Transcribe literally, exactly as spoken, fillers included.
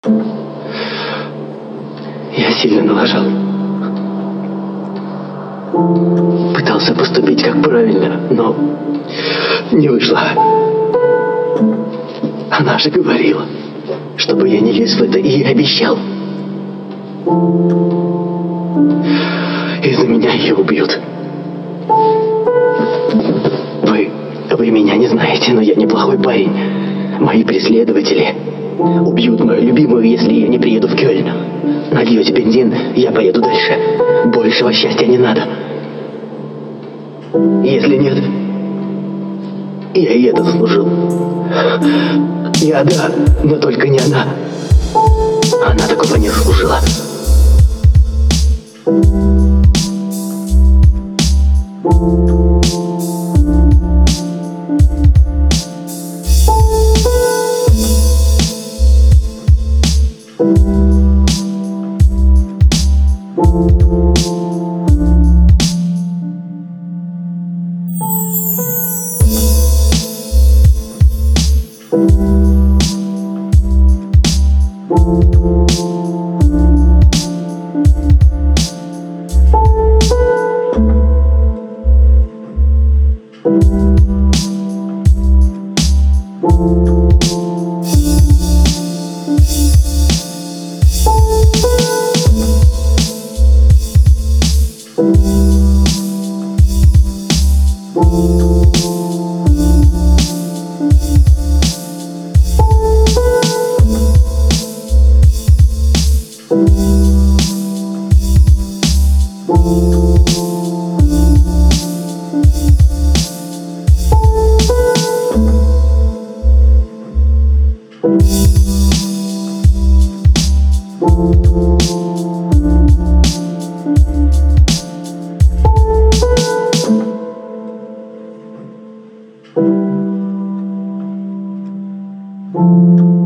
Я сильно налажал. Пытался поступить как правильно, но не вышло. Она же говорила, чтобы я не лез в это, и я обещал. Из-за меня ее убьют. Вы, вы меня не знаете, но я неплохой парень. Мои преследователи убьют мою любимую, если я не приеду в Кёльн. Нальете бензин, я поеду дальше. Большего счастья не надо. Если нет, я и это заслужил. Я да, но только не она. Она такого не заслужила. Thank you.